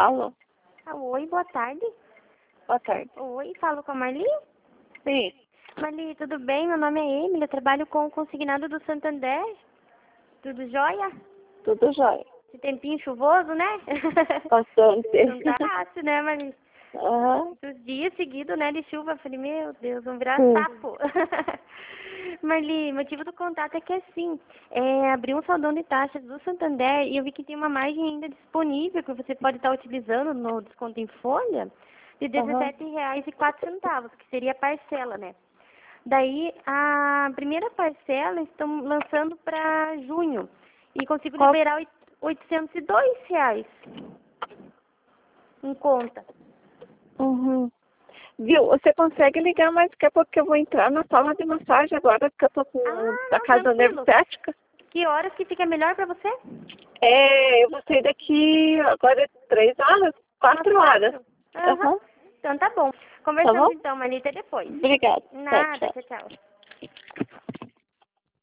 Alô? Ah, oi, boa tarde. Boa tarde. Oi, falo com a Marli? Sim. Marli, tudo bem? Meu nome é Emily, eu trabalho com o consignado do Santander. Tudo jóia? Tudo jóia. Esse tempinho chuvoso, né? Bastante. Não tá fácil, né, Marli? Aham. Muitos dias seguidos, né, de chuva. Eu falei, meu Deus, vamos virar Sim. sapo. Marli, o motivo do contato é que assim, abri um saldão de taxas do Santander e eu vi que tem uma margem ainda disponível que você pode estar utilizando no desconto em folha de R$ Aham. 17,04, que seria a parcela, né? Daí, a primeira parcela estão lançando para junho e consigo Qual? liberar R$ 802 em conta. Uhum. Viu? Você consegue ligar mais daqui a pouco que eu vou entrar na sala de massagem agora que eu tô com a Não, casa tranquilo. nervostética. Que horas que fica melhor para você? Eu vou sair daqui agora 3 horas, 4 horas. Aham. Aham. Então tá bom. Tá bom? Conversamos então, Marli, até depois. Obrigada. Nada, Tchau. tchau, tchau.